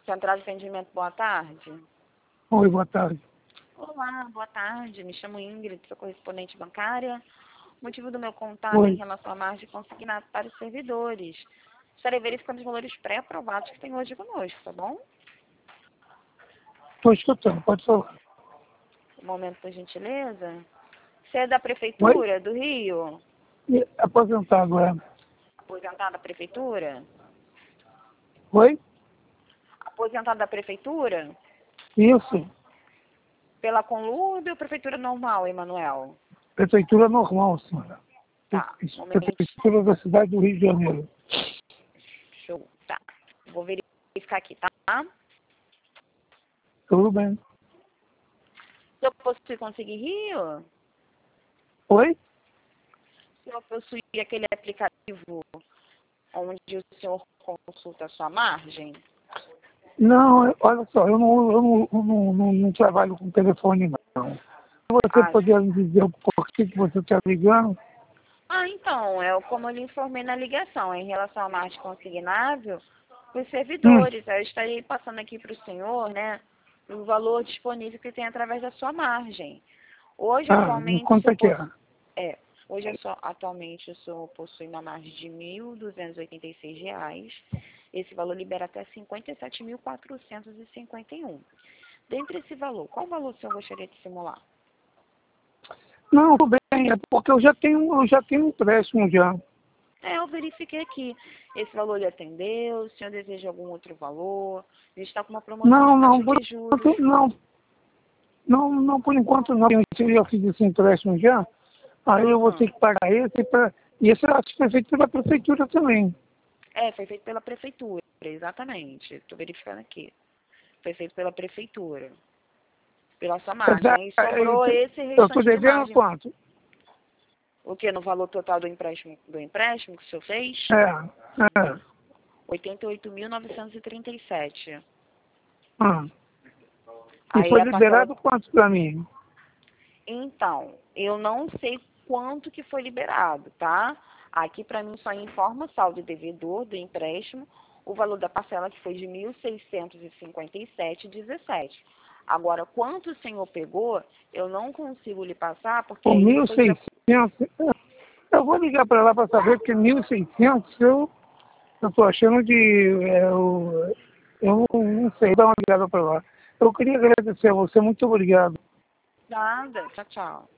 Central de Atendimento, boa tarde. Oi, boa tarde. Olá, boa tarde. Me chamo Ingrid, sou correspondente bancária. O motivo do meu contato Oi. é em relação à margem consignada para os servidores. Estarei verificando os valores pré-aprovados que tem hoje conosco, tá bom? Estou escutando, pode falar. Um momento, por gentileza. Você é da Oi? Prefeitura do Rio? E aposentado, é? Aposentado da Prefeitura? Oi? Aposentado da Prefeitura? Isso. Pela Conlurb ou Prefeitura normal, Emanuel? Prefeitura normal, senhora. Tá, um momento. Prefeitura da cidade do Rio de Janeiro. Show. Tá. Vou verificar aqui, tá? Tudo bem. Se eu possui conseguir Rio? Oi? Se eu possuir aquele aplicativo onde o senhor consulta a sua margem? Não, olha só, eu não trabalho com telefone, não. Você Ah, poderia me dizer o porquê que você está ligando? então, como eu lhe informei na ligação, em relação à margem consignável, os servidores, eu estarei passando aqui para o senhor, né, o valor disponível que tem através da sua margem. Hoje, Me atualmente, conta que é. atualmente, o senhor possui uma margem de R$ 1.286. Esse valor libera até R$ 57.451. Dentre esse valor, qual valor o senhor gostaria de simular? Não, tudo bem, é porque eu já tenho um empréstimo já. Eu verifiquei aqui. Esse valor lhe atendeu? O senhor deseja algum outro valor? A gente está com uma promoção de taxa Por de juros. enquanto não, por enquanto não. Eu já fiz esse empréstimo já, aí eu vou ter que pagar esse e esse eu acho que foi feito pela prefeitura também. Foi feito pela prefeitura, exatamente. Estou verificando aqui. Foi feito pela prefeitura. Pela sua margem. E sobrou esse Eu estou restante de devendo margem. quanto? O que? No valor total do empréstimo que o senhor fez? É. R$ 88.937. E Aí foi a parcela. liberado quanto para mim? Então, eu não sei quanto que foi liberado, tá? Aqui para mim só informa o saldo devedor do empréstimo, o valor da parcela que foi de R$ 1.657,17. Agora, quanto o senhor pegou, eu não consigo lhe passar, porque Por isso foi 1.600. Eu vou ligar para lá para saber, porque 1.600 eu estou achando de... eu não sei, dá uma ligada para lá. Eu queria agradecer a você, muito obrigado. nada. Tchau, tchau.